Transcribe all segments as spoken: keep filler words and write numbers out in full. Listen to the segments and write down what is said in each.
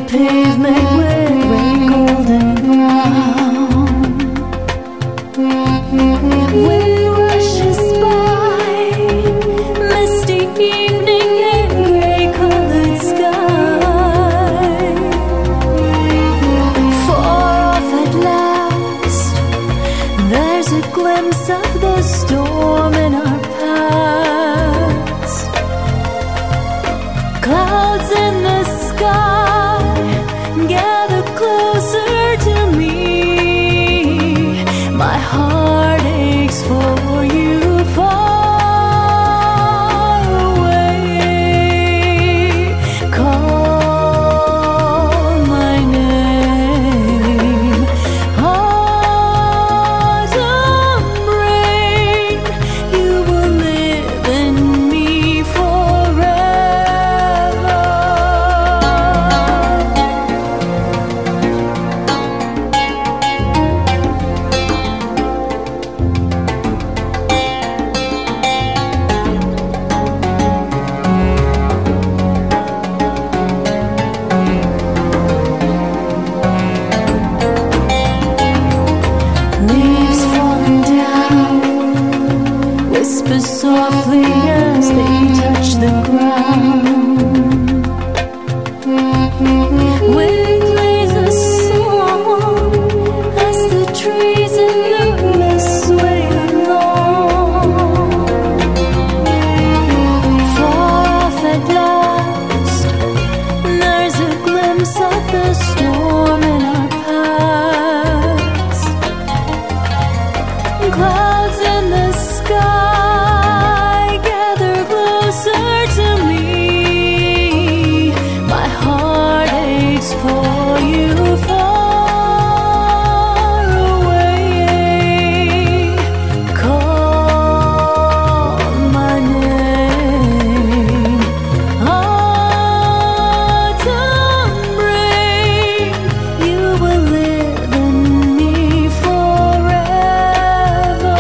pavement with red, gold, and brown. Wind rushes by, misty evening and gray-colored sky. Far off at last, there's a glimpse of the storm in our past. Clouds in the sky gather closer to me. My heart aches for you far away. Call my name. Autumn rain, you will live in me forever. Leaves falling down, whisper softly as they touch the ground. Wind plays a song as the trees in the mist sway along. Far off at last, there's a glimpse of the storm in our past. Clouds in the sky gather closer to me. My heart aches for you far away. Call my name. Autumn rain, you will live in me forever.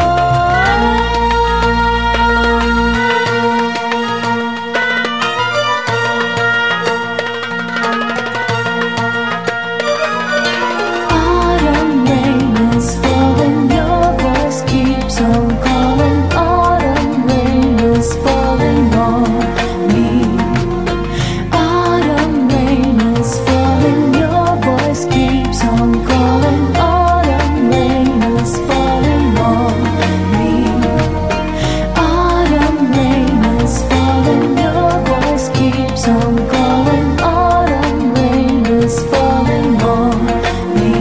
Autumn rain is falling, your voice keeps on calling. Autumn rain is falling on me. Autumn rain is falling, your voice keeps on calling. Autumn rain is falling on me. Autumn rain is falling, your voice keeps on calling. Autumn rain is falling on me.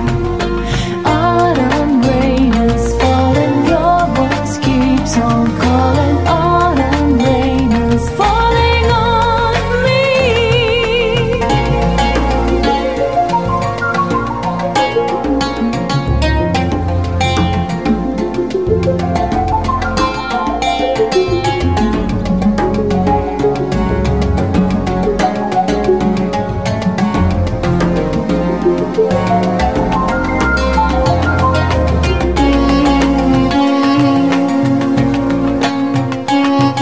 Autumn rain is falling, your voice keeps on calling. Autumn rain is falling on me.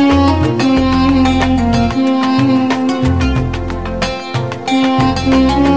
Mm-hmm.